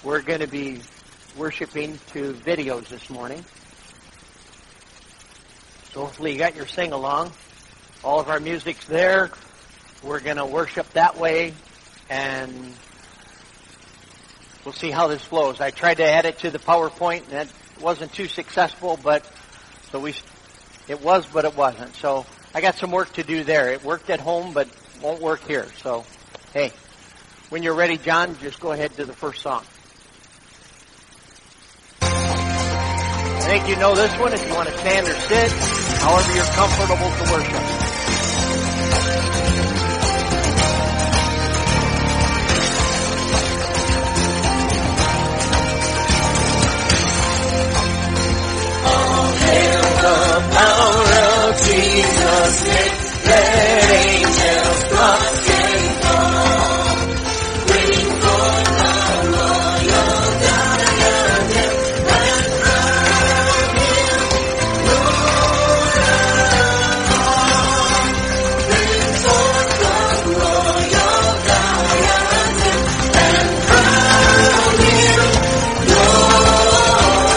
We're going to be worshiping to videos this morning. So hopefully you got your sing-along. All of our music's there. We're going to worship that way, and we'll see how this flows. I tried to add it to the PowerPoint, and that wasn't too successful, but it was, but it wasn't. So I got some work to do there. It worked at home, but won't work here. So, hey, when you're ready, John, just go ahead to the first song. I think you know this one. If you want to stand or sit, however you're comfortable to worship. Power of Jesus' name, let angels flock and fall. Bring forth the royal diadem and crown him Lord of all. Bring forth the royal diadem and crown him Lord of all.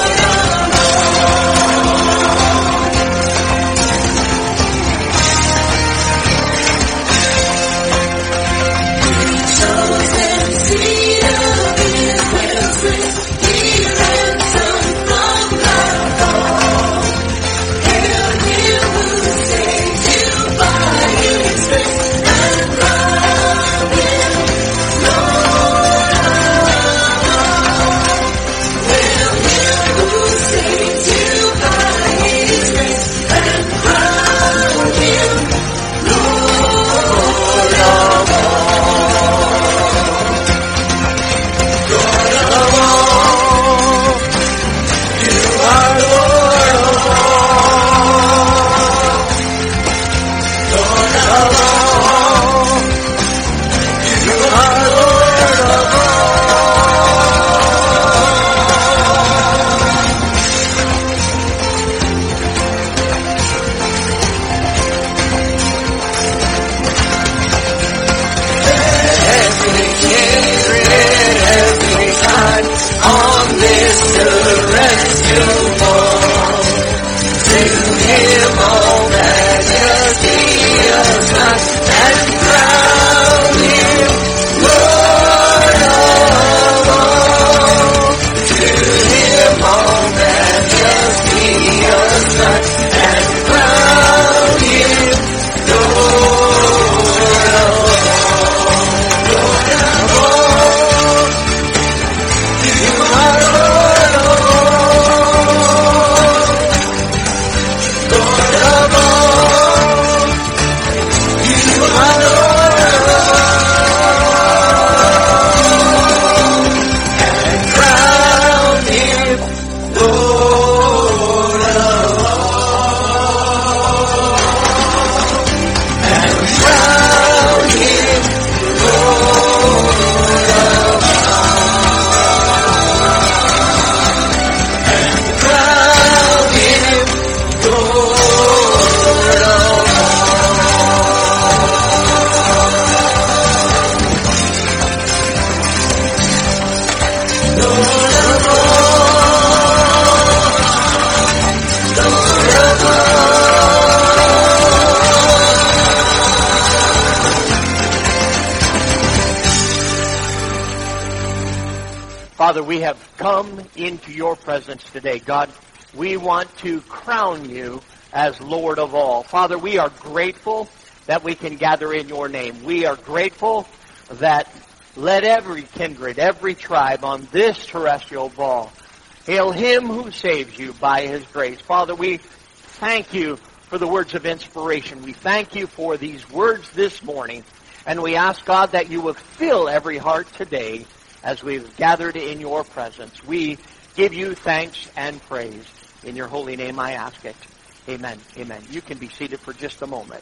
Father, we have come into your presence today. God, we want to crown you as Lord of all. Father, we are grateful that we can gather in your name. We are grateful that let every kindred, every tribe on this terrestrial ball hail him who saves you by his grace. Father, we thank you for the words of inspiration. We thank you for these words this morning. And we ask, God, that you will fill every heart today as we've gathered in your presence. We give you thanks and praise. In your holy name I ask it. Amen. Amen. You can be seated for just a moment.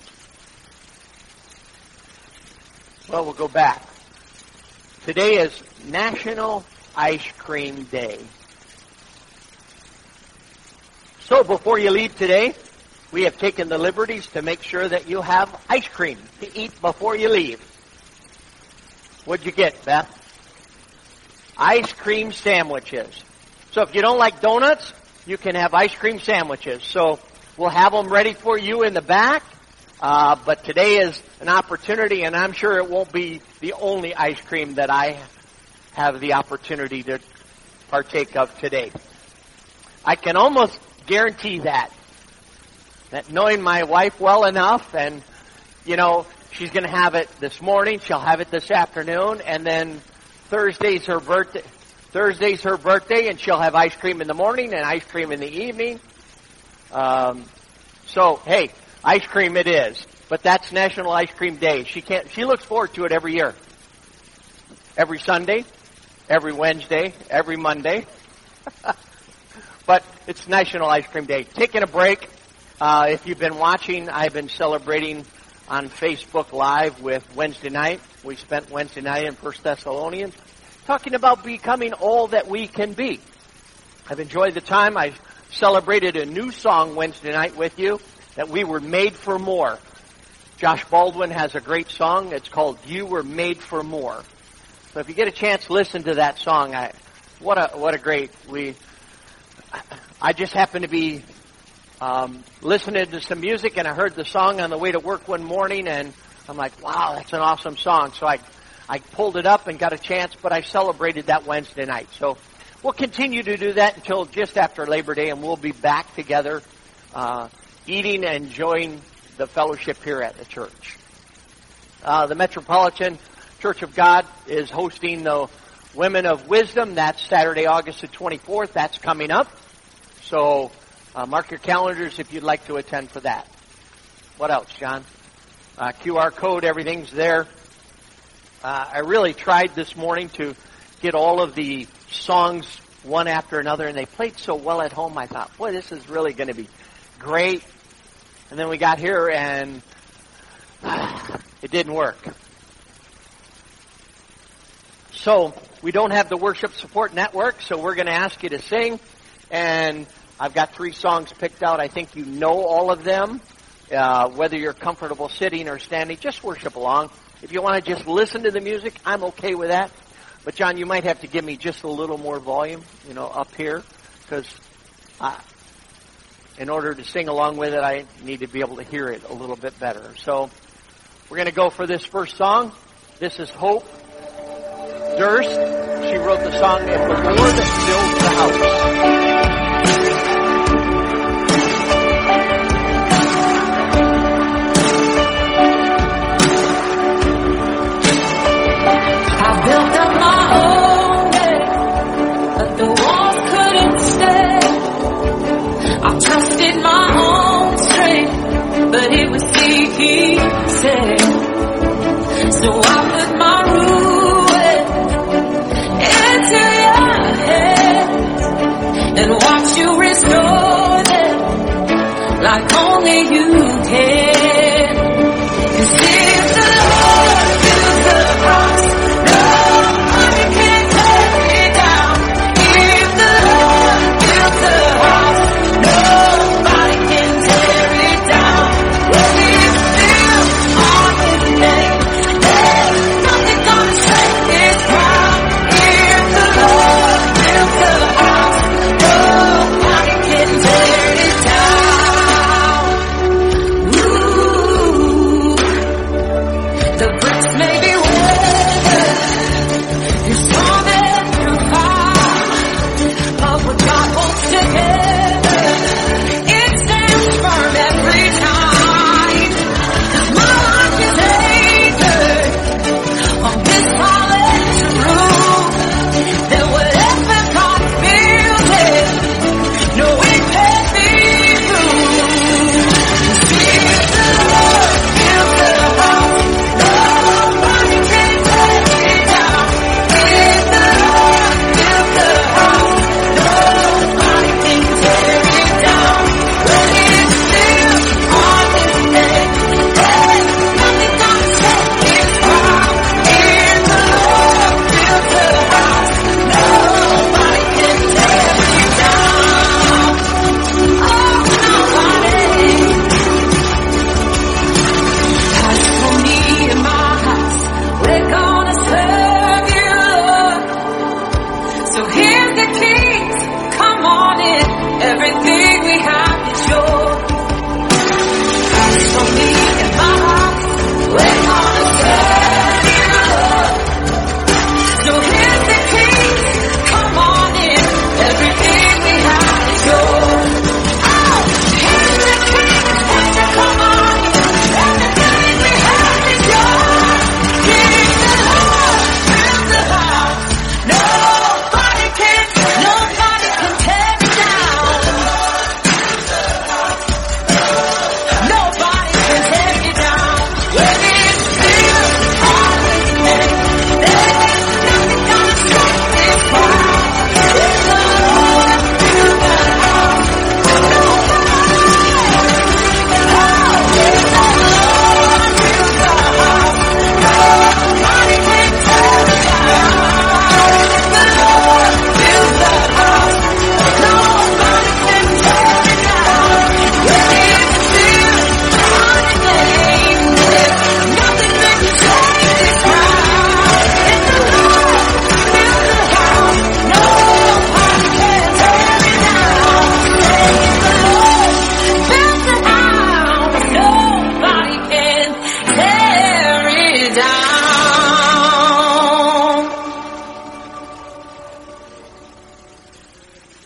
Well, we'll go back. Today is National Ice Cream Day. So before you leave today, we have taken the liberties to make sure that you have ice cream to eat before you leave. What'd you get, Beth? ice cream sandwiches. So if you don't like donuts, you can have ice cream sandwiches. So we'll have them ready for you in the back. But today is an opportunity, and I'm sure it won't be the only ice cream that I have the opportunity to partake of today. I can almost guarantee that knowing my wife well enough, and, you know, she's going to have it this morning, she'll have it this afternoon, and then Thursday's her birthday, and she'll have ice cream in the morning and ice cream in the evening. So, hey, ice cream it is. But that's National Ice Cream Day. She looks forward to it every year. Every Sunday, every Wednesday, every Monday. But it's National Ice Cream Day. Taking a break. If you've been watching, I've been celebrating on Facebook Live with Wednesday night. We spent Wednesday night in 1 Thessalonians talking about becoming all that we can be. I've enjoyed the time. I celebrated a new song Wednesday night with you, that we were made for more. Josh Baldwin has a great song. It's called You Were Made for More. So if you get a chance, listen to that song. What a great. I just happened to be listening to some music, and I heard the song on the way to work one morning, and I'm like, wow, that's an awesome song. So I pulled it up and got a chance, but I celebrated that Wednesday night. So we'll continue to do that until just after Labor Day, and we'll be back together eating and enjoying the fellowship here at the church. The Metropolitan Church of God is hosting the Women of Wisdom. That's Saturday, August the 24th. That's coming up. So mark your calendars if you'd like to attend for that. What else, John? QR code, everything's there. I really tried this morning to get all of the songs one after another, and they played so well at home. I thought, boy, this is really going to be great. And then we got here, and it didn't work. So we don't have the Worship Support Network, so we're going to ask you to sing. And I've got 3 songs picked out. I think you know all of them. Whether you're comfortable sitting or standing, just worship along. If you want to just listen to the music, I'm okay with that. But, John, you might have to give me just a little more volume, up here, because in order to sing along with it, I need to be able to hear it a little bit better. So we're going to go for this first song. This is Hope Durst. She wrote the song, If the Lord Builds the House. Trusted my own strength, but it was he said. So I put my ruin into your hands and watch you restore.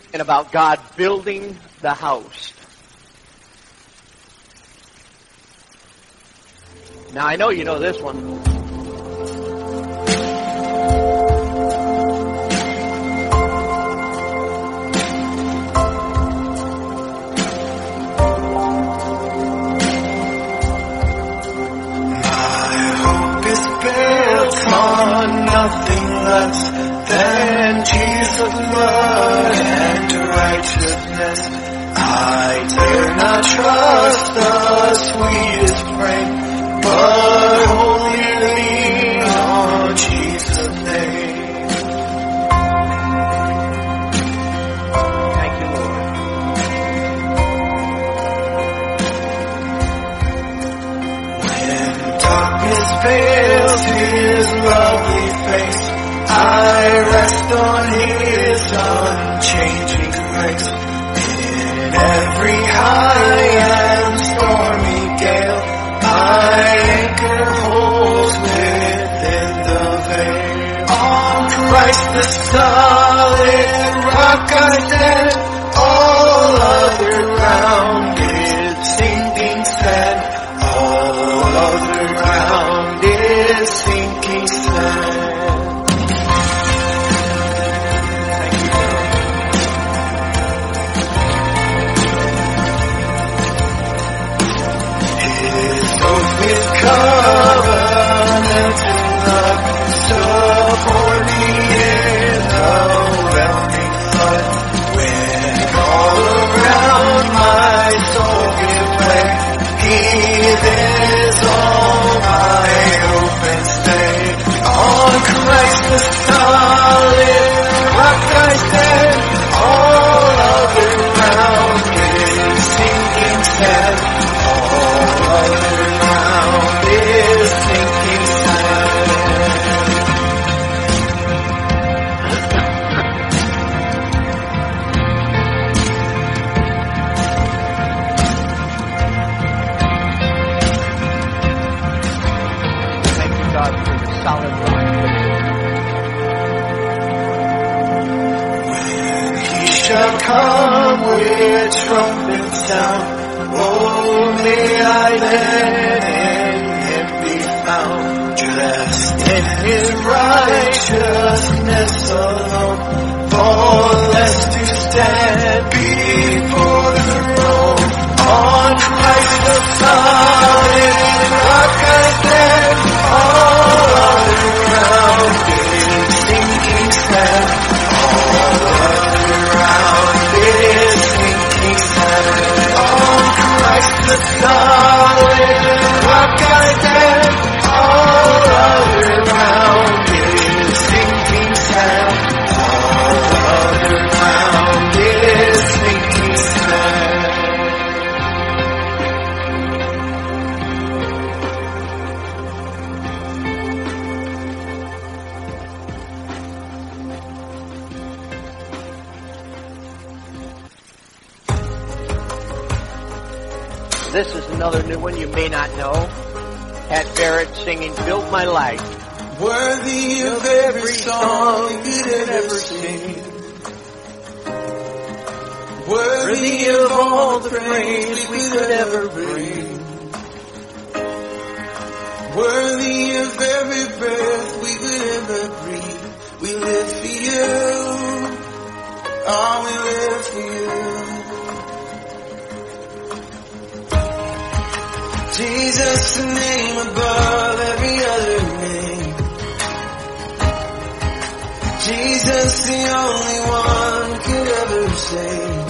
and about God building the house. Now, I know you know this one. Nothing less than Jesus' blood and righteousness. I dare not trust the sweetest frame, but wholly lean on Jesus' name. Thank you, Lord. When darkness fails His lovely face, I rest on His unchanging grace. In every high and stormy gale, my anchor holds within the veil. On Christ the solid rock I stand, all other ground is sinking sand. All other ground is sinking sand. Covenant love, support me in the whelming flood. When all around my soul gives way, He is all my hope and stay. On Christ the solid rock I stand, all other ground is sinking sand. All other ground is sinking sand. Thank you, God, for the solid rock. When He shall come with trumpet sound, oh, may I then in Him be found, dressed in His righteousness alone, faultless to stand before the throne. On Christ the solid rock I stand, all other ground is sinking sand. All other ground is sinking sand. On Christ the solid rock I stand, all other ground is sinking sand. All other ground is sinking sand. This is another new one you may not know. Pat Barrett singing Build My Life. Worthy of every song you could ever sing, worthy of all the praise we could ever bring, worthy of every breath we could ever breathe. We live for you, oh, we live for you. Jesus, the name above every other name. Jesus, the only one who could ever save.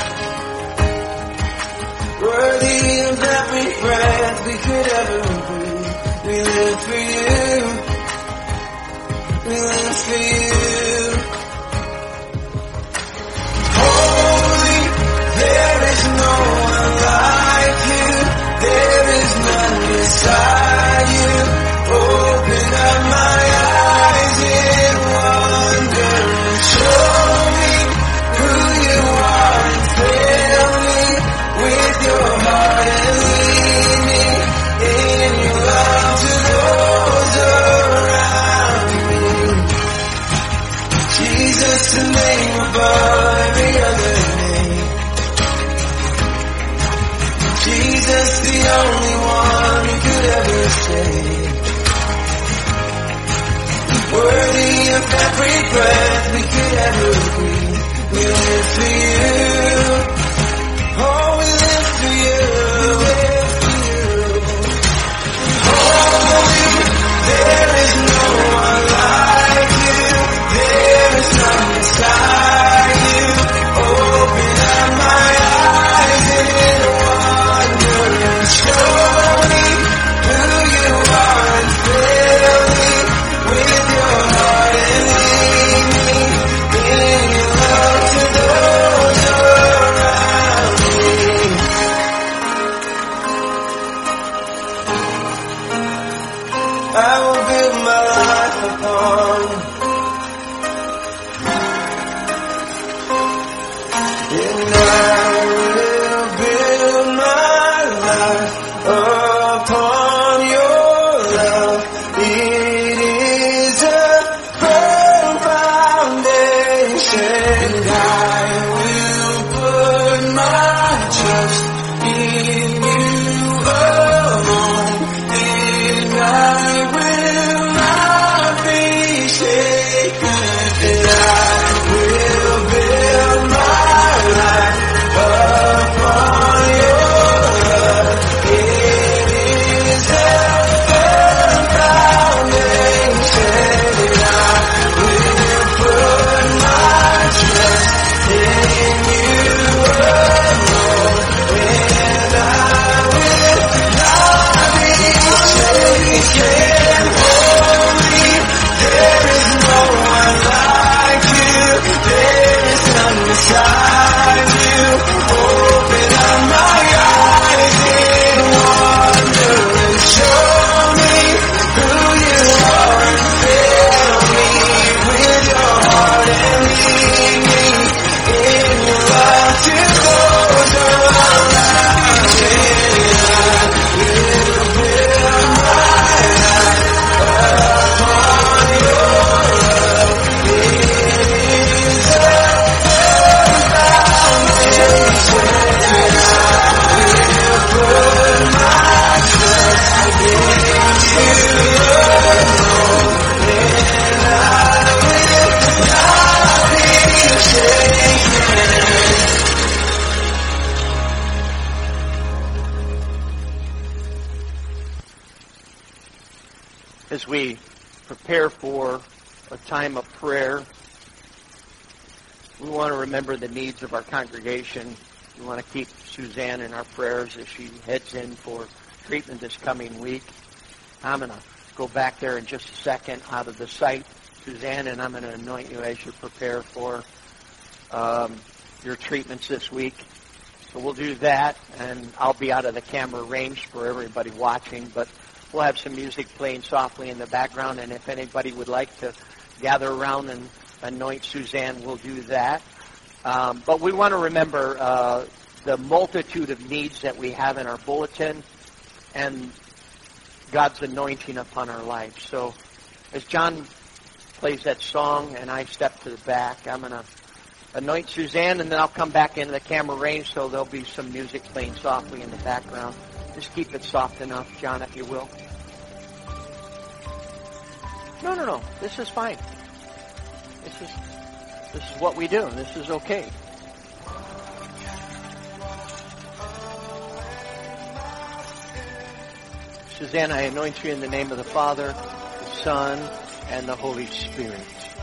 Worthy of every breath we could ever breathe. We live for you. We live for you. Holy, there is no one like you. There is none beside you. Open up my eyes in wonder and show me who you are and fill me with your heart and lead me in your love to those around me. Jesus, the name above every other name. Jesus, the only one who could ever save. Worthy of every breath we could ever breathe. We live for you. Oh, we live for you. Live for you. Holy, there is no one like you. There is none beside you. Open up my eyes in wonder and show me who you are and fill me with your heart and lead me in your love to those around me. I will build my life upon you. And I will build my life upon your love. It is a firm foundation. And I will put my trust in you alone. And I will not be shaken. And I will build my life upon your love. It is a firm foundation. And I will put my trust in you alone. And I will not be shaken. Holy, there is no one like you. There is none beside you. Open up my eyes in wonder and show me who you are and fill me with your heart and lead me in your love to those around me. I will build my life upon your love. It is a firm foundation. I will put my trust in you alone. And I will not be shaken. As we prepare for a time of prayer, we want to remember the needs of our congregation. We want to keep Suzanne in our prayers as she heads in for treatment this coming week. I'm going to go back there in just a second out of the sight, Suzanne, and I'm going to anoint you as you prepare for your treatments this week. So we'll do that, and I'll be out of the camera range for everybody watching, but we'll have some music playing softly in the background, and if anybody would like to gather around and anoint Suzanne, we'll do that. But we want to remember the multitude of needs that we have in our bulletin and God's anointing upon our life. So as John plays that song and I step to the back, I'm going to anoint Suzanne, and then I'll come back into the camera range, so there'll be some music playing softly in the background. Just keep it soft enough, John, if you will. No. This is fine. This is what we do. This is okay. Suzanne, I anoint you in the name of the Father, the Son, and the Holy Spirit.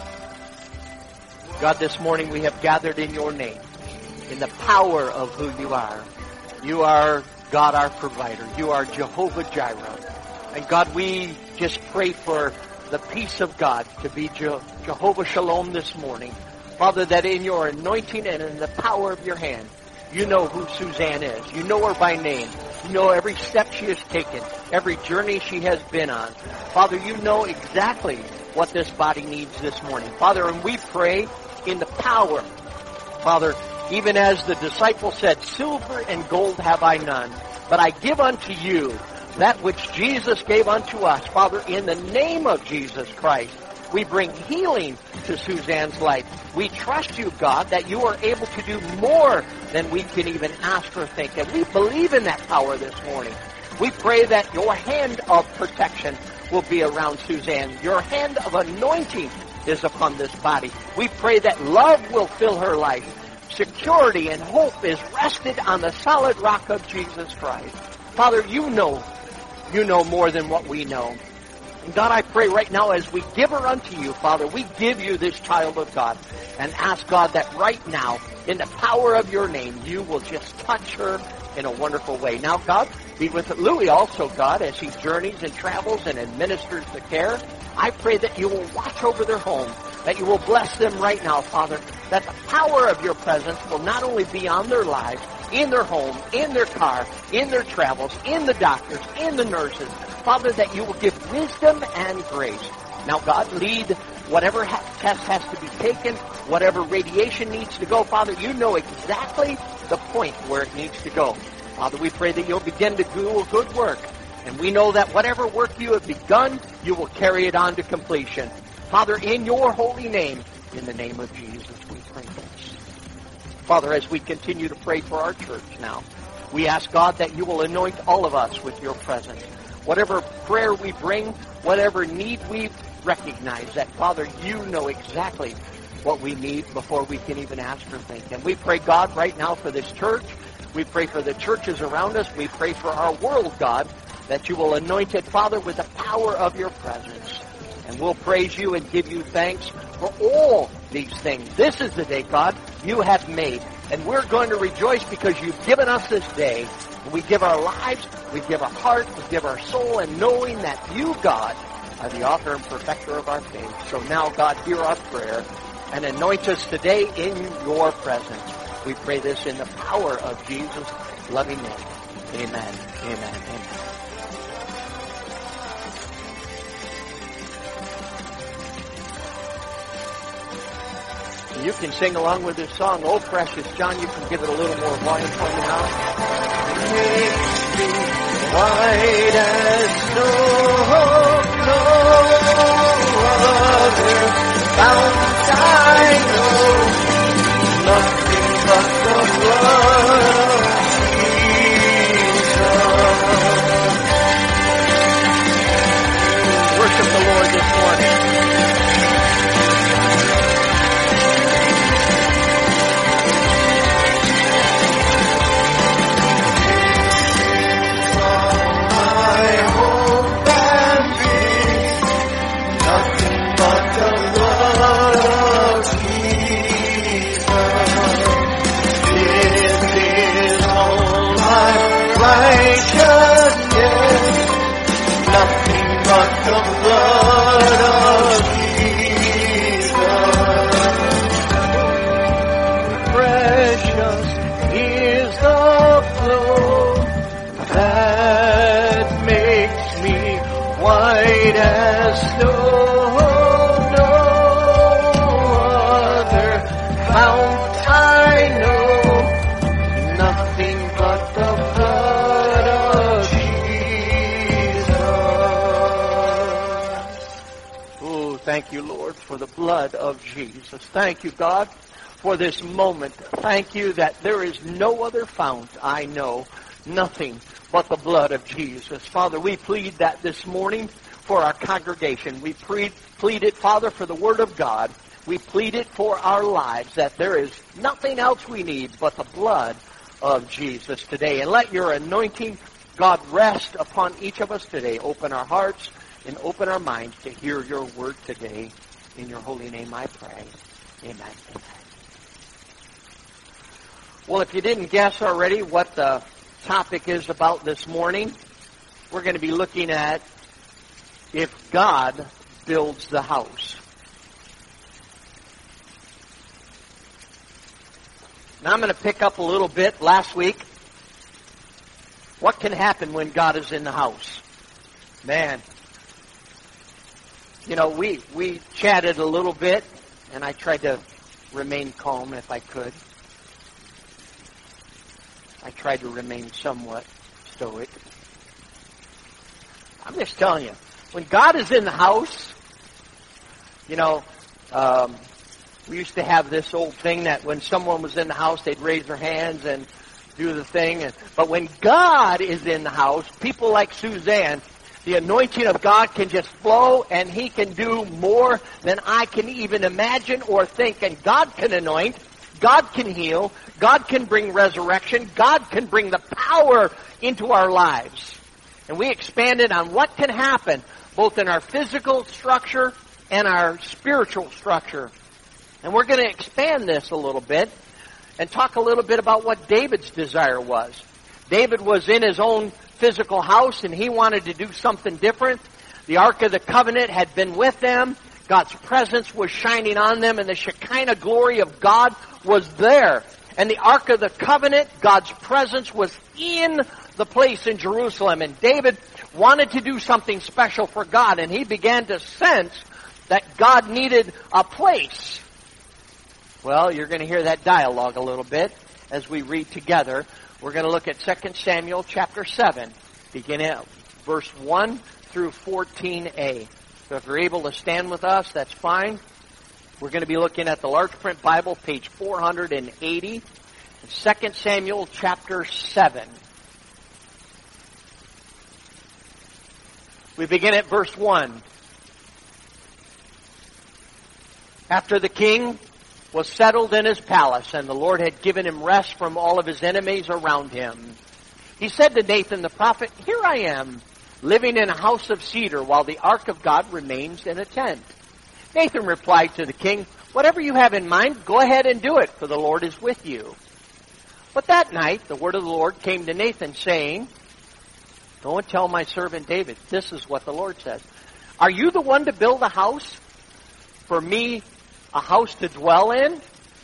God, this morning we have gathered in your name, in the power of who you are. You are God, our provider. You are Jehovah Jireh. And God, we just pray for the peace of God to be Jehovah Shalom this morning. Father, that in your anointing and in the power of your hand, you know who Suzanne is. You know her by name. You know every step she has taken, every journey she has been on. Father, you know exactly what this body needs this morning. Father, and we pray in the power, Father, even as the disciple said, silver and gold have I none, but I give unto you that which Jesus gave unto us. Father, in the name of Jesus Christ, We bring healing to Suzanne's life. We trust you, God, that you are able to do more than we can even ask or think. And we believe in that power this morning. We pray that your hand of protection will be around Suzanne. Your hand of anointing is upon this body. We pray that love will fill her life. Security and hope is rested on the solid rock of Jesus Christ. Father, you know more than what we know. And God, I pray right now as we give her unto you, Father, we give you this child of God and ask God that right now, in the power of your name, you will just touch her in a wonderful way. Now, God, be with Louis also, God, as he journeys and travels and administers the care. I pray that you will watch over their home, that you will bless them right now, Father, that the power of your presence will not only be on their lives, in their home, in their car, in their travels, in the doctors, in the nurses. Father, that you will give wisdom and grace. Now, God, lead whatever test has to be taken, whatever radiation needs to go. Father, you know exactly the point where it needs to go. Father, we pray that you'll begin to do a good work. And we know that whatever work you have begun, you will carry it on to completion. Father, in your holy name, in the name of Jesus, we pray this. Father, as we continue to pray for our church now, we ask, God, that you will anoint all of us with your presence. Whatever prayer we bring, whatever need we recognize, that, Father, you know exactly what we need before we can even ask or think. And we pray, God, right now for this church. We pray for the churches around us. We pray for our world, God, that you will anoint it, Father, with the power of your presence. And we'll praise you and give you thanks for all these things. This is the day, God, you have made. And we're going to rejoice because you've given us this day. And we give our lives, we give our heart, we give our soul, and knowing that you, God, are the author and perfecter of our faith. So now, God, hear our prayer and anoint us today in your presence. We pray this in the power of Jesus' loving name. Amen. Amen. Amen. You can sing along with this song, Oh Precious. John, you can give it a little more volume for me now. Makes me white as snow, no other fount I know, nothing but the blood of Jesus. Worship the Lord this morning. Thank you, Lord, for the blood of Jesus. Thank you, God, for this moment. Thank you that there is no other fount I know, nothing but the blood of Jesus. Father, we plead that this morning for our congregation. We plead it, Father, for the Word of God. We plead it for our lives, that there is nothing else we need but the blood of Jesus today. And let your anointing, God, rest upon each of us today. Open our hearts and open our minds to hear your word today. In your holy name I pray. Amen. Amen. Well, if you didn't guess already what the topic is about this morning, we're going to be looking at if God builds the house. Now I'm going to pick up a little bit last week. What can happen when God is in the house? Man, you know, we chatted a little bit, and I tried to remain calm if I could. I tried to remain somewhat stoic. I'm just telling you, when God is in the house, You know, we used to have this old thing that when someone was in the house, they'd raise their hands and do the thing. But when God is in the house, people like Suzanne, the anointing of God can just flow, and He can do more than I can even imagine or think. And God can anoint, God can heal, God can bring resurrection, God can bring the power into our lives. And we expanded on what can happen both in our physical structure and our spiritual structure. And we're going to expand this a little bit and talk a little bit about what David's desire was. David was in his own physical house, and he wanted to do something different. The Ark of the Covenant had been with them. God's presence was shining on them, and the Shekinah glory of God was there. And the Ark of the Covenant, God's presence was in the place in Jerusalem. And David wanted to do something special for God, and he began to sense that God needed a place. Well, you're going to hear that dialogue a little bit as we read together. We're going to look at 2 Samuel chapter 7, beginning at verse 1 through 14a. So if you're able to stand with us, that's fine. We're going to be looking at the large print Bible, page 480, 2 Samuel chapter 7. We begin at verse 1. After the king was settled in his palace, and the Lord had given him rest from all of his enemies around him, he said to Nathan the prophet, "Here I am, living in a house of cedar, while the ark of God remains in a tent." Nathan replied to the king, "Whatever you have in mind, go ahead and do it, for the Lord is with you." But that night the word of the Lord came to Nathan, saying, "Go and tell my servant David, this is what the Lord says. Are you the one to build a house for me, a house to dwell in?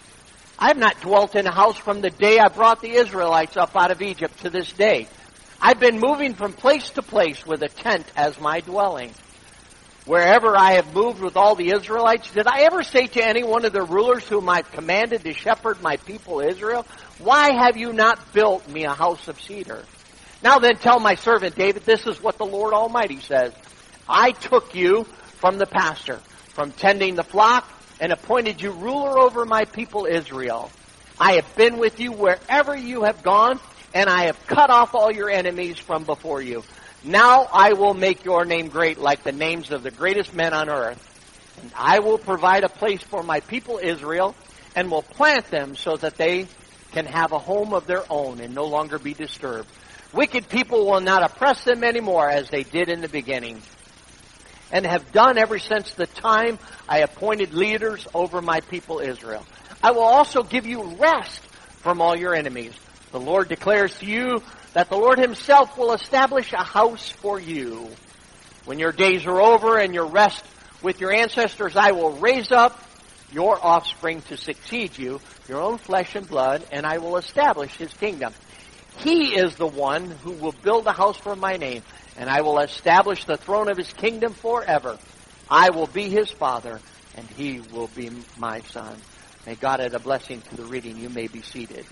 I have not dwelt in a house from the day I brought the Israelites up out of Egypt to this day. I've been moving from place to place with a tent as my dwelling. Wherever I have moved with all the Israelites, did I ever say to any one of the rulers whom I've commanded to shepherd my people Israel, 'Why have you not built me a house of cedar?' Now then tell my servant David, this is what the Lord Almighty says. I took you from the pasture, from tending the flock, and appointed you ruler over my people Israel. I have been with you wherever you have gone, and I have cut off all your enemies from before you. Now I will make your name great like the names of the greatest men on earth. And I will provide a place for my people Israel, and will plant them so that they can have a home of their own and no longer be disturbed. Wicked people will not oppress them anymore as they did in the beginning, and have done ever since the time I appointed leaders over my people Israel. I will also give you rest from all your enemies. The Lord declares to you that the Lord himself will establish a house for you. When your days are over and your rest with your ancestors, I will raise up your offspring to succeed you, your own flesh and blood, and I will establish his kingdom. He is the one who will build a house for my name, and I will establish the throne of his kingdom forever. I will be his father, and he will be my son." May God add a blessing to the reading. You may be seated.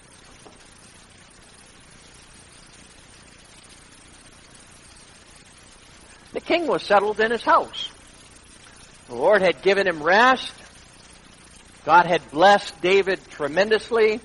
The king was settled in his house. The Lord had given him rest. God had blessed David tremendously.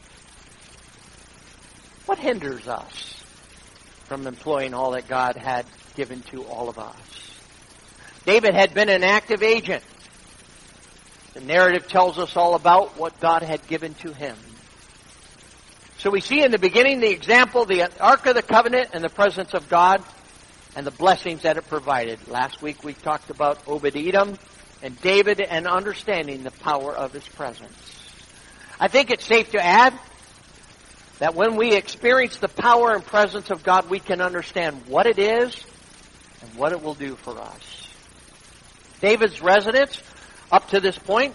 What hinders us from employing all that God had given to all of us? David had been an active agent. The narrative tells us all about what God had given to him. So we see in the beginning the example, the Ark of the Covenant and the presence of God and the blessings that it provided. Last week we talked about Obed-Edom and David and understanding the power of his presence. I think it's safe to add that when we experience the power and presence of God, we can understand what it is and what it will do for us. David's residence, up to this point,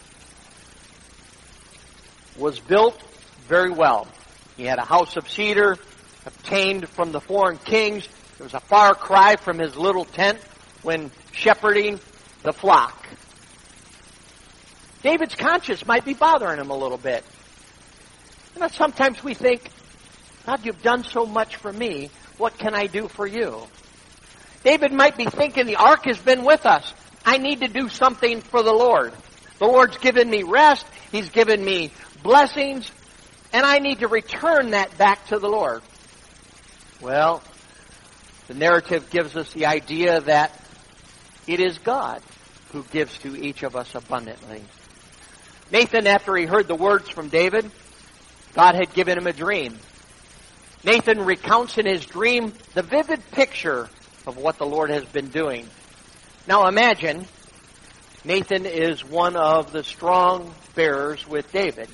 was built very well. He had a house of cedar obtained from the foreign kings. It was a far cry from his little tent when shepherding the flock. David's conscience might be bothering him a little bit. You know, sometimes we think, God, you've done so much for me. What can I do for you? David might be thinking, the ark has been with us. I need to do something for the Lord. The Lord's given me rest. He's given me blessings. And I need to return that back to the Lord. Well, the narrative gives us the idea that it is God who gives to each of us abundantly. Nathan, after he heard the words from David, God had given him a dream. Nathan recounts in his dream the vivid picture of what the Lord has been doing. Now imagine, Nathan is one of the strong bearers with David.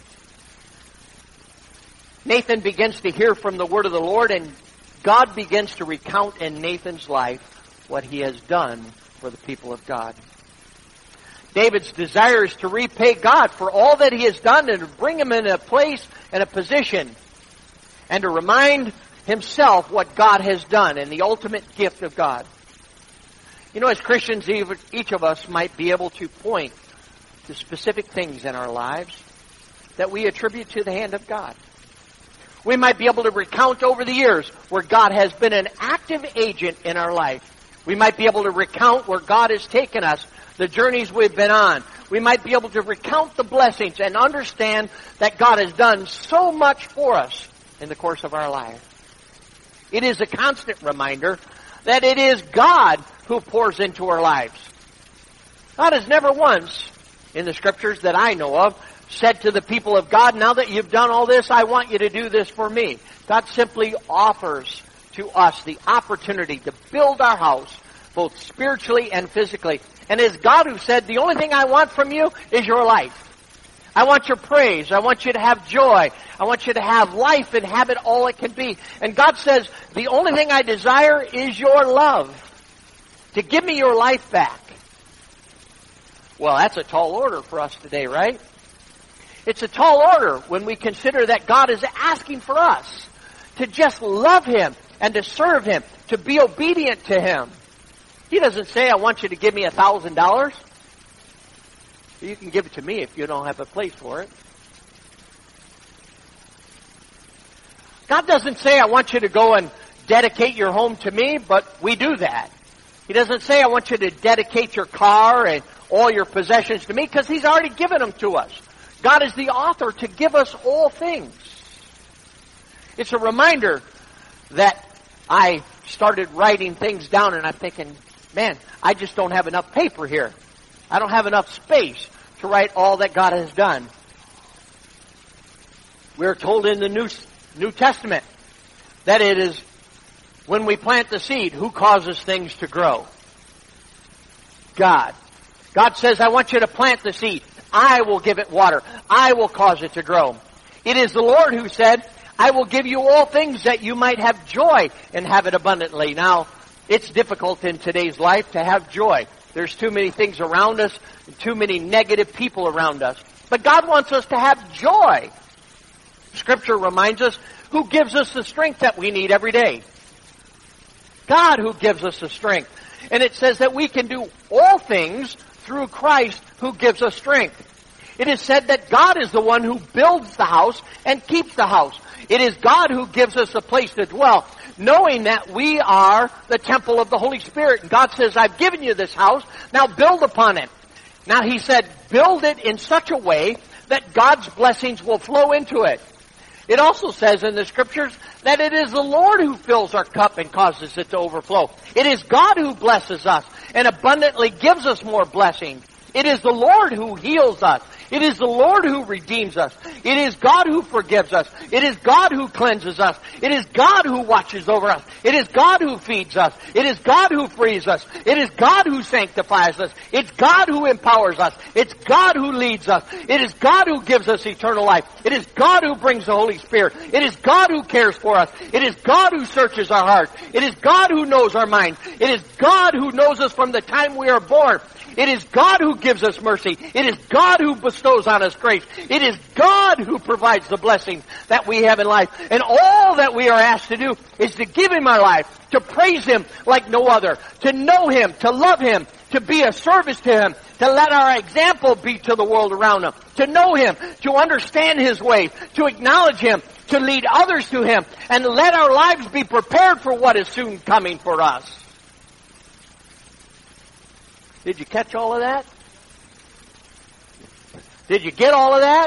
Nathan begins to hear from the word of the Lord, and God begins to recount in Nathan's life what he has done for the people of God. David's desire is to repay God for all that he has done and to bring him in a place and a position and to remind himself what God has done and the ultimate gift of God. You know, as Christians, each of us might be able to point to specific things in our lives that we attribute to the hand of God. We might be able to recount over the years where God has been an active agent in our life. We might be able to recount where God has taken us, the journeys we've been on. We might be able to recount the blessings and understand that God has done so much for us in the course of our life. It is a constant reminder that it is God who pours into our lives. God has never once, in the Scriptures that I know of, said to the people of God, now that you've done all this, I want you to do this for me. God simply offers to us the opportunity to build our house, both spiritually and physically. And it's God who said, the only thing I want from you is your life. I want your praise. I want you to have joy. I want you to have life and have it all it can be. And God says, the only thing I desire is your love. To give me your life back. Well, that's a tall order for us today, right? It's a tall order when we consider that God is asking for us to just love Him and to serve Him, to be obedient to Him. He doesn't say, I want you to give me $1,000. You can give it to me if you don't have a place for it. God doesn't say, I want you to go and dedicate your home to me, but we do that. He doesn't say, I want you to dedicate your car and all your possessions to me, because He's already given them to us. God is the author to give us all things. It's a reminder that I started writing things down and I'm thinking, man, I just don't have enough paper here. I don't have enough space to write all that God has done. We're told in the New Testament that it is when we plant the seed, who causes things to grow? God. God says, I want you to plant the seed. I will give it water. I will cause it to grow. It is the Lord who said, I will give you all things that you might have joy and have it abundantly. Now, it's difficult in today's life to have joy. There's too many things around us, too many negative people around us. But God wants us to have joy. Scripture reminds us who gives us the strength that we need every day. God who gives us the strength. And it says that we can do all things through Christ who gives us strength. It is said that God is the one who builds the house and keeps the house. It is God who gives us a place to dwell, knowing that we are the temple of the Holy Spirit. And God says, I've given you this house, now build upon it. Now He said, build it in such a way that God's blessings will flow into it. It also says in the Scriptures that it is the Lord who fills our cup and causes it to overflow. It is God who blesses us and abundantly gives us more blessing. It is the Lord who heals us. It is the Lord who redeems us. It is God who forgives us. It is God who cleanses us. It is God who watches over us. It is God who feeds us. It is God who frees us. It is God who sanctifies us. It's God who empowers us. It's God who leads us. It is God who gives us eternal life. It is God who brings the Holy Spirit. It is God who cares for us. It is God who searches our hearts. It is God who knows our minds. It is God who knows us from the time we are born. It is God who gives us mercy. It is God who bestows on us grace. It is God who provides the blessings that we have in life. And all that we are asked to do is to give Him our life, to praise Him like no other, to know Him, to love Him, to be a service to Him, to let our example be to the world around us, to know Him, to understand His ways, to acknowledge Him, to lead others to Him, and let our lives be prepared for what is soon coming for us. Did you catch all of that? Did you get all of that?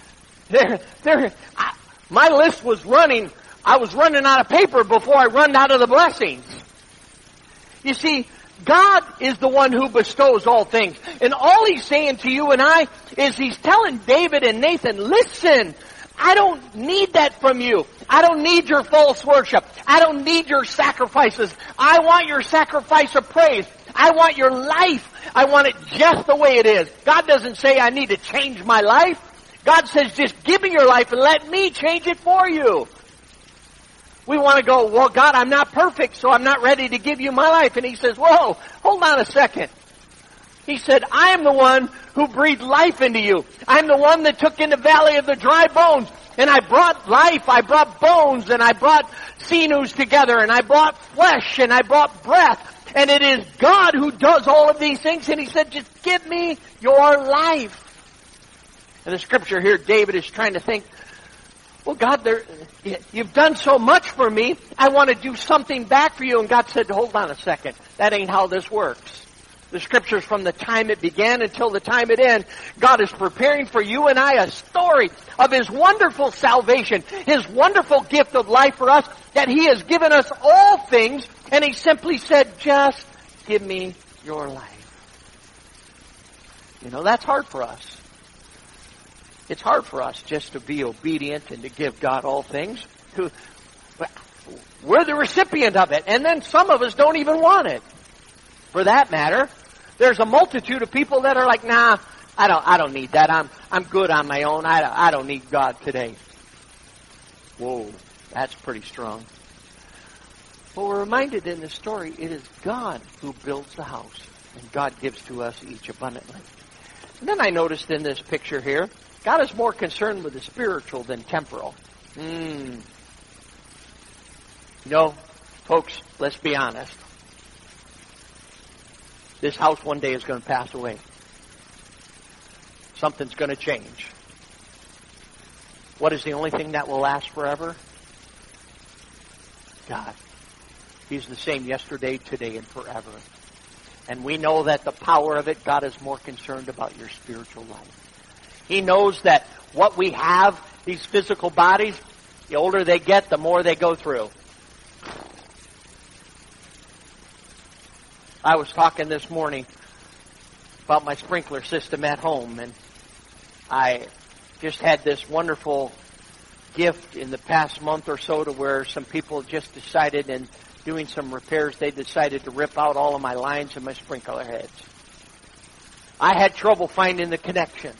My list was running. I was running out of paper before I run out of the blessings. You see, God is the one who bestows all things. And all He's saying to you and I is He's telling David and Nathan, listen, I don't need that from you. I don't need your false worship. I don't need your sacrifices. I want your sacrifice of praise. I want your life. I want it just the way it is. God doesn't say I need to change my life. God says just give me your life and let me change it for you. We want to go, well, God, I'm not perfect, so I'm not ready to give you my life. And He says, whoa, hold on a second. He said, I am the one who breathed life into you. I'm the one that took in the valley of the dry bones. And I brought life, I brought bones, and I brought sinews together, and I brought flesh, and I brought breath. And it is God who does all of these things. And He said, just give me your life. And the scripture here, David is trying to think, well, God, you've done so much for me. I want to do something back for you. And God said, hold on a second. That ain't how this works. The scriptures from the time it began until the time it ends, God is preparing for you and I a story of His wonderful salvation, His wonderful gift of life for us, that He has given us all things, and He simply said, just give me your life. You know, that's hard for us. It's hard for us just to be obedient and to give God all things. We're the recipient of it, and then some of us don't even want it. For that matter, there's a multitude of people that are like, nah, I don't need that. I'm good on my own. I don't need God today. Whoa, that's pretty strong. Well, we're reminded in the story, it is God who builds the house, and God gives to us each abundantly. And then I noticed in this picture here, God is more concerned with the spiritual than temporal. You know, folks, let's be honest. This house one day is going to pass away. Something's going to change. What is the only thing that will last forever? God. He's the same yesterday, today, and forever. And we know that the power of it, God is more concerned about your spiritual life. He knows that what we have, these physical bodies, the older they get, the more they go through. I was talking this morning about my sprinkler system at home, and I just had this wonderful gift in the past month or so to where some people just decided, in doing some repairs, they decided to rip out all of my lines and my sprinkler heads. I had trouble finding the connections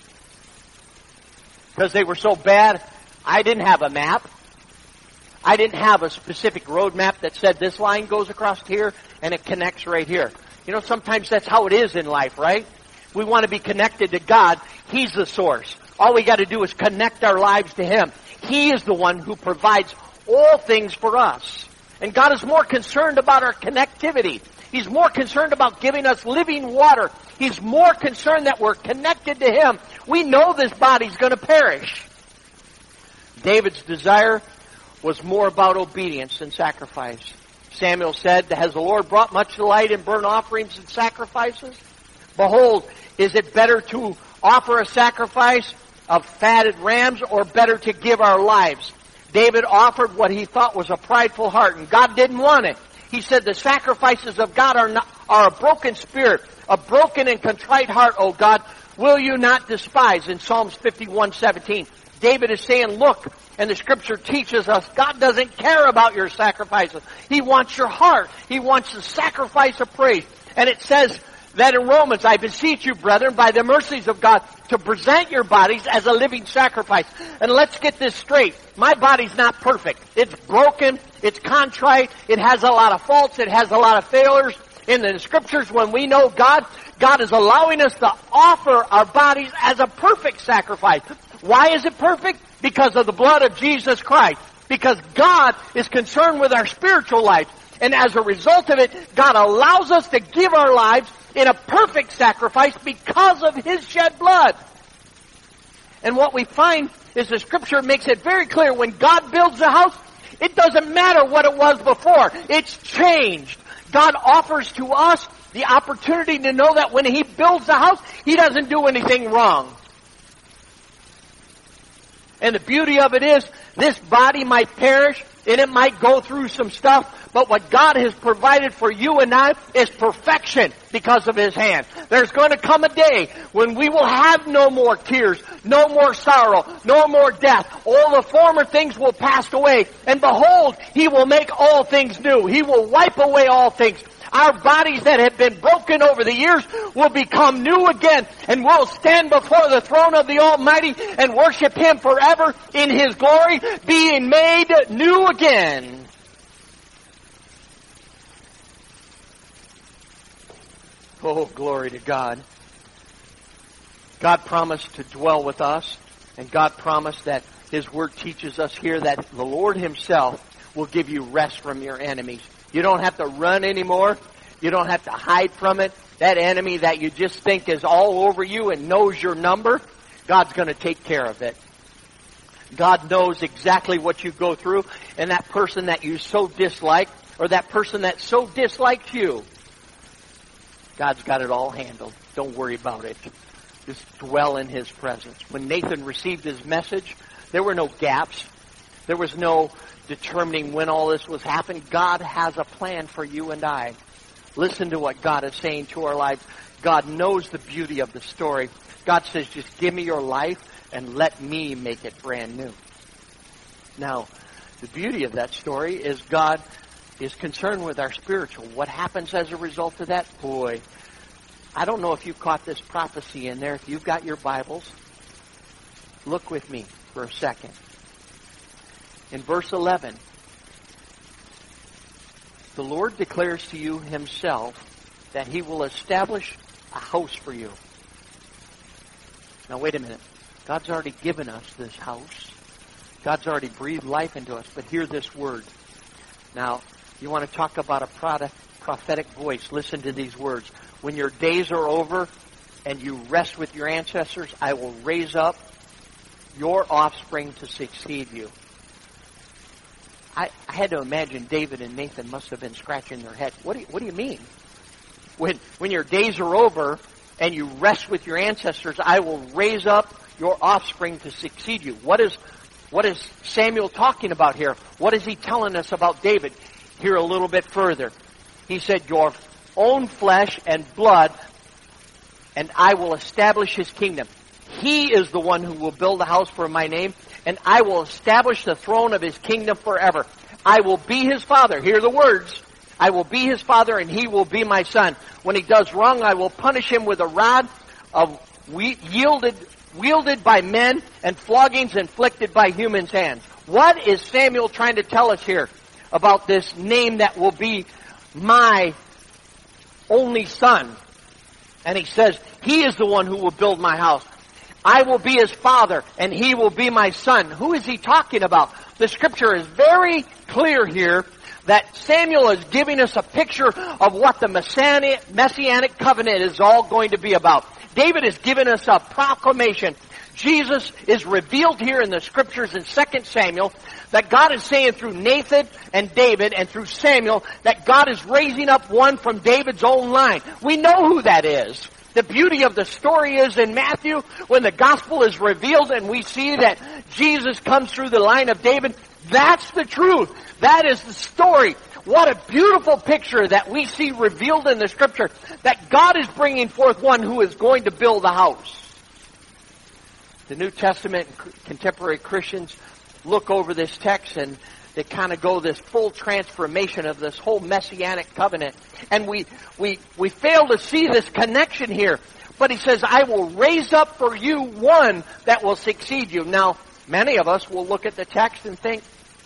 because they were so bad. I didn't have a map. I didn't have a specific road map that said this line goes across here and it connects right here. You know, sometimes that's how it is in life, right? We want to be connected to God. He's the source. All we got to do is connect our lives to Him. He is the one who provides all things for us. And God is more concerned about our connectivity. He's more concerned about giving us living water. He's more concerned that we're connected to Him. We know this body's going to perish. David's desire was more about obedience than sacrifice. Samuel said, has the Lord brought much delight in burnt offerings and sacrifices? Behold, is it better to offer a sacrifice of fatted rams or better to give our lives? David offered what he thought was a prideful heart, and God didn't want it. He said the sacrifices of God are a broken spirit, a broken and contrite heart, O God, will you not despise? In Psalms 51:17. David is saying, look, and the scripture teaches us, God doesn't care about your sacrifices. He wants your heart. He wants the sacrifice of praise. And it says that in Romans, I beseech you, brethren, by the mercies of God, to present your bodies as a living sacrifice. And let's get this straight. My body's not perfect. It's broken. It's contrite. It has a lot of faults. It has a lot of failures. In the scriptures, when we know God, God is allowing us to offer our bodies as a perfect sacrifice. Why is it perfect? Because of the blood of Jesus Christ. Because God is concerned with our spiritual life. And as a result of it, God allows us to give our lives in a perfect sacrifice because of His shed blood. And what we find is the scripture makes it very clear. When God builds a house, it doesn't matter what it was before. It's changed. God offers to us the opportunity to know that when he builds the house, he doesn't do anything wrong. And the beauty of it is, this body might perish, and it might go through some stuff, but what God has provided for you and I is perfection because of His hand. There's going to come a day when we will have no more tears, no more sorrow, no more death. All the former things will pass away, and behold, He will make all things new. He will wipe away all things. Our bodies that have been broken over the years will become new again, and we'll stand before the throne of the Almighty and worship Him forever in His glory, being made new again. Oh, glory to God. God promised to dwell with us, and God promised that His Word teaches us here that the Lord Himself will give you rest from your enemies. You don't have to run anymore. You don't have to hide from it. That enemy that you just think is all over you and knows your number, God's going to take care of it. God knows exactly what you go through, and that person that you so dislike, or that person that so dislikes you, God's got it all handled. Don't worry about it. Just dwell in His presence. When Nathan received his message, there were no gaps. There was no determining when all this was happening. God has a plan for you and I. Listen to what God is saying to our lives. God knows the beauty of the story. God says, just give me your life and let me make it brand new. Now, the beauty of that story is God is concerned with our spiritual. What happens as a result of that? Boy, I don't know if you caught this prophecy in there. If you've got your Bibles, look with me for a second. In verse 11, the Lord declares to you Himself that He will establish a house for you. Now wait a minute. God's already given us this house. God's already breathed life into us. But hear this word. Now, you want to talk about a prophetic voice. Listen to these words. When your days are over and you rest with your ancestors, I will raise up your offspring to succeed you. I had to imagine David and Nathan must have been scratching their head. What do you mean? When your days are over and you rest with your ancestors, I will raise up your offspring to succeed you. What is Samuel talking about here? What is he telling us about David? Here a little bit further. He said, your own flesh and blood, and I will establish His kingdom. He is the one who will build a house for my name, and I will establish the throne of His kingdom forever. I will be His father. Hear the words. I will be His father, and He will be my son. When he does wrong, I will punish him with a rod of wielded by men and floggings inflicted by humans' hands. What is Samuel trying to tell us here about this name that will be my only son? And he says, He is the one who will build my house. I will be his father, and he will be my son. Who is he talking about? The Scripture is very clear here that Samuel is giving us a picture of what the Messianic covenant is all going to be about. David has given us a proclamation. Jesus is revealed here in the Scriptures in 2 Samuel that God is saying through Nathan and David and through Samuel that God is raising up one from David's own line. We know who that is. The beauty of the story is in Matthew, when the gospel is revealed and we see that Jesus comes through the line of David, that's the truth. That is the story. What a beautiful picture that we see revealed in the Scripture, that God is bringing forth one who is going to build a house. The New Testament contemporary Christians look over this text and they kind of go this full transformation of this whole Messianic covenant. And we fail to see this connection here. But he says, I will raise up for you one that will succeed you. Now, many of us will look at the text and think,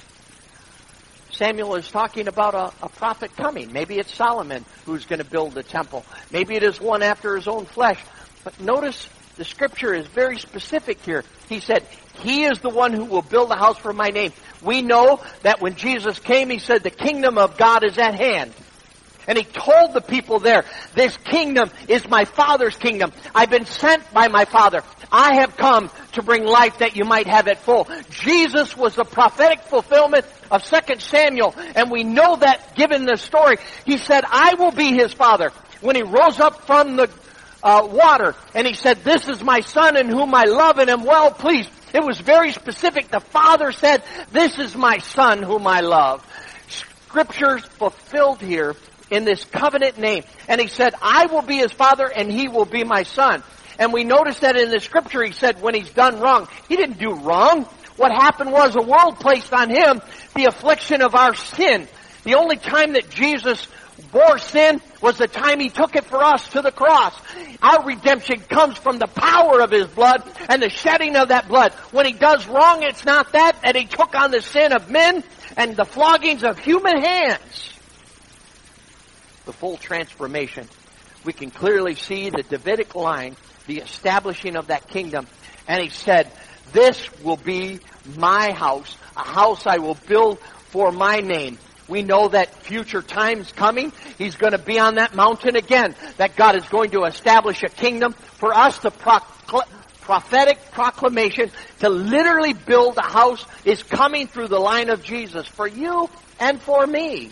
Samuel is talking about a prophet coming. Maybe it's Solomon who's going to build the temple. Maybe it is one after his own flesh. But notice the Scripture is very specific here. He said, He is the one who will build a house for my name. We know that when Jesus came, He said, the kingdom of God is at hand. And He told the people there, this kingdom is my Father's kingdom. I've been sent by my Father. I have come to bring life that you might have it full. Jesus was the prophetic fulfillment of 2 Samuel. And we know that given the story, He said, I will be His Father. when he rose up from the water and he said, "This is my Son in whom I love and am well pleased." It was very specific. The Father said, "This is my Son whom I love." Scripture's fulfilled here in this covenant name. And he said, "I will be his Father and he will be my Son." And we notice that in the Scripture he said when he's done wrong, he didn't do wrong. What happened was the world placed on him the affliction of our sin. The only time that Jesus bore sin was the time he took it for us to the cross. Our redemption comes from the power of his blood and the shedding of that blood. When he does wrong, it's not that he took on the sin of men and the floggings of human hands. The full transformation. We can clearly see the Davidic line, the establishing of that kingdom. And he said, "This will be my house, a house I will build for my name." We know that future time's coming. He's going to be on that mountain again. That God is going to establish a kingdom for us. The prophetic proclamation to literally build a house is coming through the line of Jesus for you and for me.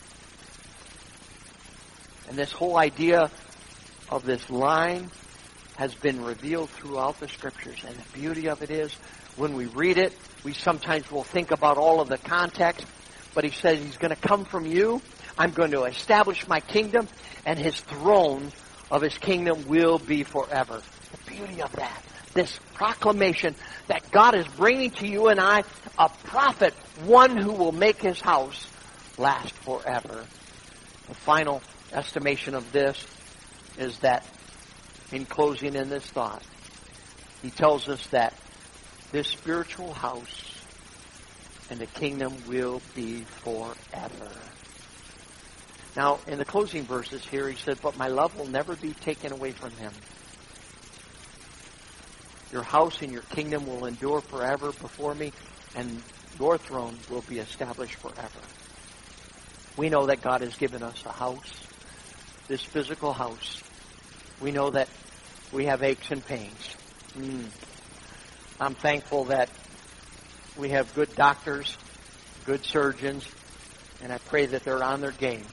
And this whole idea of this line has been revealed throughout the Scriptures. And the beauty of it is, when we read it, we sometimes will think about all of the context. But he says he's going to come from you. I'm going to establish my kingdom, and his throne of his kingdom will be forever. The beauty of that. This proclamation that God is bringing to you and I a prophet, one who will make his house last forever. The final estimation of this is that, in closing in this thought, he tells us that this spiritual house and the kingdom will be forever. Now, in the closing verses here, he said, "But my love will never be taken away from him. Your house and your kingdom will endure forever before me, and your throne will be established forever." We know that God has given us a house, this physical house. We know that we have aches and pains. I'm thankful that we have good doctors, good surgeons, and I pray that they're on their game.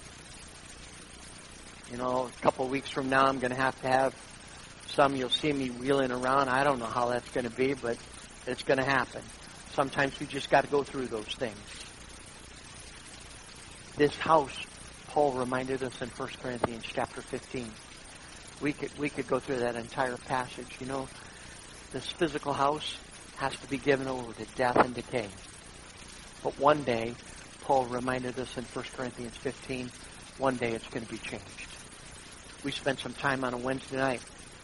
You know, a couple of weeks from now, I'm going to have some, you'll see me wheeling around. I don't know how that's going to be, but it's going to happen. Sometimes we just got to go through those things. This house, Paul reminded us in 1 Corinthians chapter 15. We could go through that entire passage. You know, this physical house has to be given over to death and decay. But one day, Paul reminded us in 1 Corinthians 15, one day it's going to be changed. We spent some time on a Wednesday night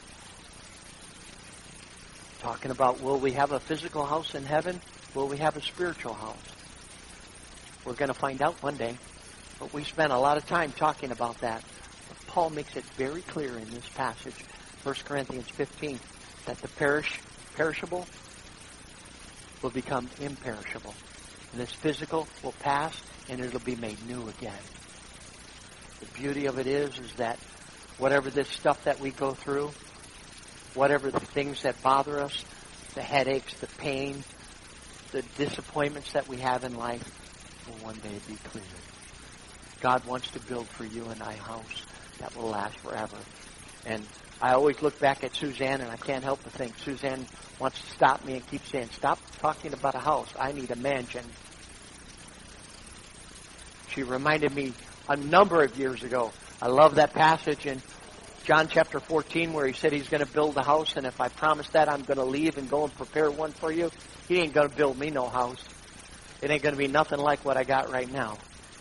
talking about, will we have a physical house in heaven? Will we have a spiritual house? We're going to find out one day. But we spent a lot of time talking about that. But Paul makes it very clear in this passage, 1 Corinthians 15, that the perishable will become imperishable. And this physical will pass, and it'll be made new again. The beauty of it is that whatever this stuff that we go through, whatever the things that bother us, the headaches, the pain, the disappointments that we have in life, will one day be cleared. God wants to build for you and I a house that will last forever. And I always look back at Suzanne, and I can't help but think Suzanne wants to stop me and keep saying, "Stop talking about a house. I need a mansion." She reminded me a number of years ago. I love that passage in John chapter 14 where he said he's going to build a house, and if I promise that, I'm going to leave and go and prepare one for you. He ain't going to build me no house. It ain't going to be nothing like what I got right now.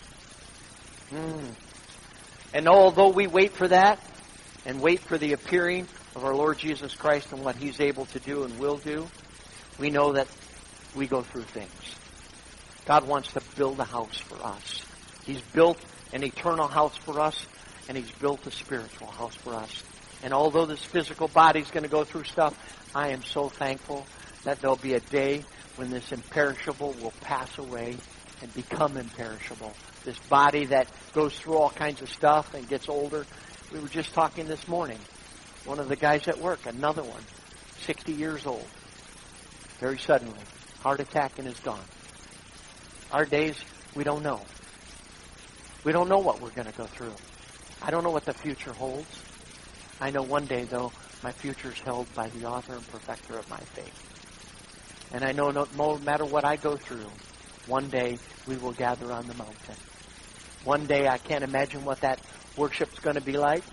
And although we wait for that, and wait for the appearing of our Lord Jesus Christ and what he's able to do and will do, we know that we go through things. God wants to build a house for us. He's built an eternal house for us, and he's built a spiritual house for us. And although this physical body's going to go through stuff, I am so thankful that there'll be a day when this imperishable will pass away and become imperishable. This body that goes through all kinds of stuff and gets older. We were just talking this morning. One of the guys at work, another one, 60 years old. Very suddenly, heart attack and is gone. Our days, we don't know. We don't know what we're going to go through. I don't know what the future holds. I know one day, though, my future is held by the author and perfecter of my faith. And I know no matter what I go through, one day we will gather on the mountain. One day I can't imagine what that worship's going to be like.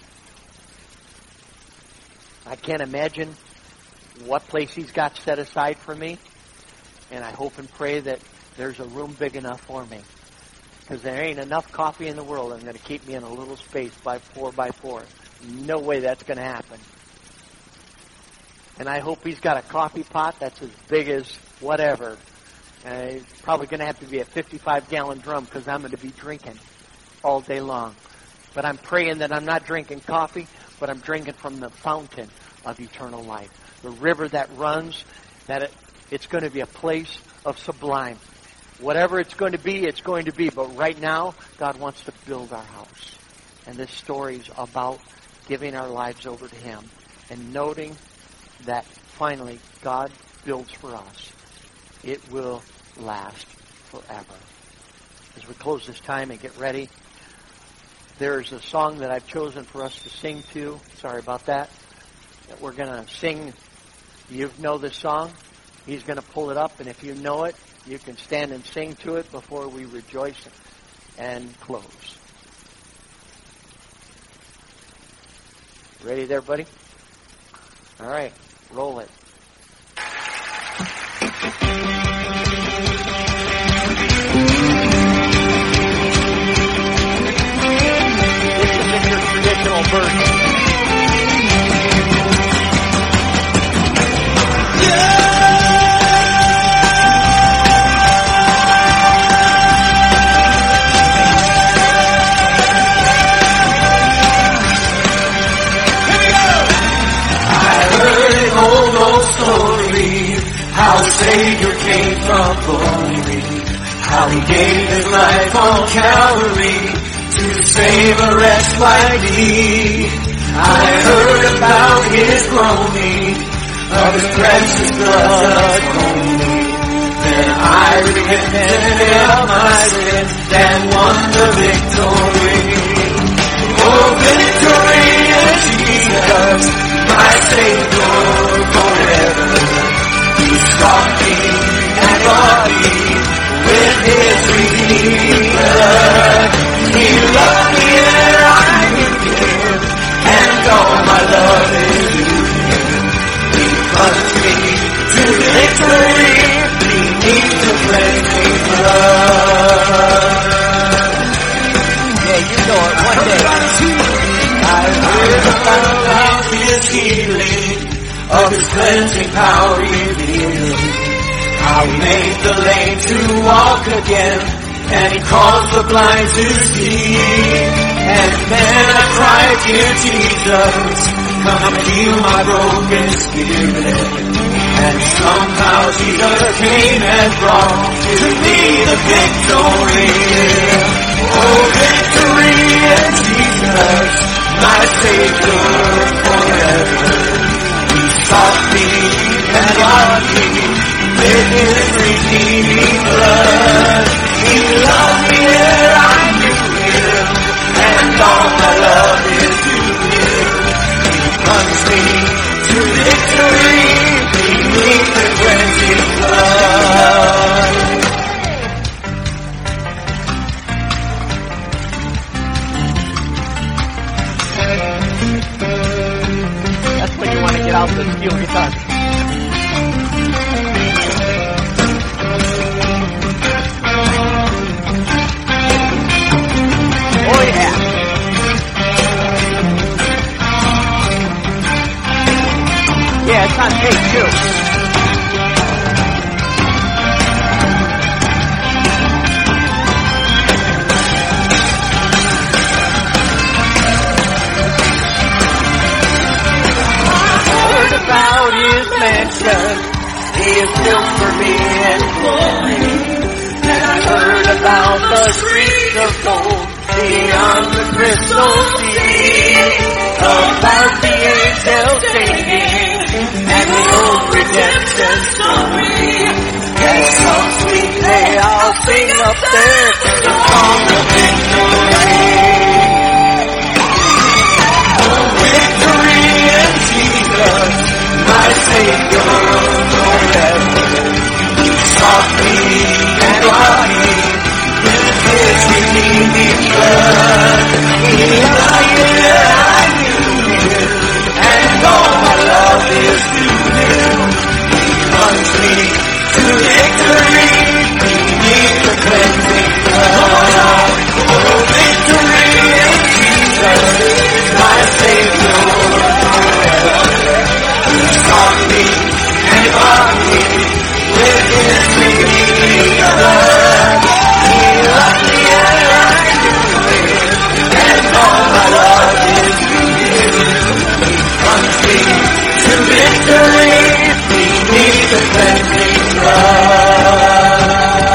I can't imagine what place He's got set aside for me. And I hope and pray that there's a room big enough for me. Because there ain't enough coffee in the world that's going to keep me in a little space by 4x4. No way that's going to happen. And I hope He's got a coffee pot that's as big as whatever. It's probably going to have to be a 55-gallon drum because I'm going to be drinking all day long. But I'm praying that I'm not drinking coffee, but I'm drinking from the fountain of eternal life. The river that runs, that it's going to be a place of sublime. Whatever it's going to be, it's going to be. But right now, God wants to build our house. And this story is about giving our lives over to Him and noting that finally God builds for us. It will last forever. As we close this time and get ready, there's a song that I've chosen for us to sing to. Sorry about that. That we're going to sing. You know this song. He's going to pull it up, and if you know it, you can stand and sing to it before we rejoice and close. Ready there, buddy? All right, roll it. This is your traditional version. How the Savior came from glory, how He gave His life on Calvary to save a wretch like me. I heard about His groaning, of His precious blood atoning. Then I repented of my sin and won the victory. Oh, victory in Jesus, my Savior forever. He sought me and bought me with His redeeming blood. He loved me ere I knew Him, and all my love is to Him. He plunged me to victory beneath the cleansing blood. Yeah, you know it. One day I heard about His healing, of His cleansing power revealed. How He made the lame to walk again, and He caused the blind to see. And then I cried, dear Jesus, come and heal my broken spirit. And somehow Jesus came and brought to me the victory. Oh, victory in Jesus, my Savior forever. Sought me and bought me with His redeeming blood. He loved me ere I knew Him, and all my love is to Him. He plunged me to victory beneath the cleansing blood. That's when you want to get out the steel guitar. Oh yeah. Yeah, it's on tape too. About His mansion, He is built for me in glory. And I heard about the streets of gold beyond the crystal sea, about the angels singing and the old redemption story. And some sweet day I'll sing up there the song of victory. Savior forever. You sought me and bought me with His redeeming blood. In the year I knew Him, and all my love is to Him. He runs me to victory beneath the cleansing blood. Oh, victory in Jesus is my Savior forever. He sought me and bought me with His redeeming blood. He loved me and I knew Him, and all my love is to Him. He runs me to victory beneath the cleansing blood.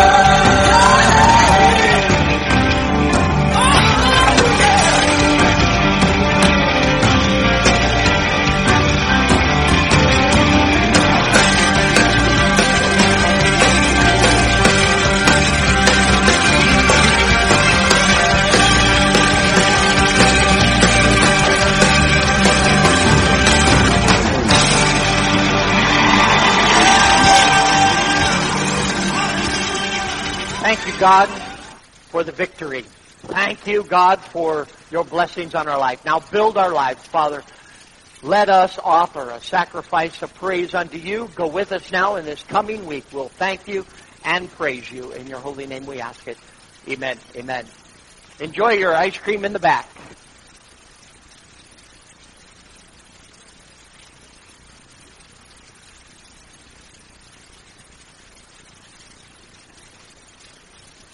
Thank you, God, for the victory. Thank you, God, for your blessings on our life. Now build our lives, Father. Let us offer a sacrifice of praise unto you. Go with us now in this coming week. We'll thank you and praise you. In your holy name we ask it. Amen. Amen. Enjoy your ice cream in the back.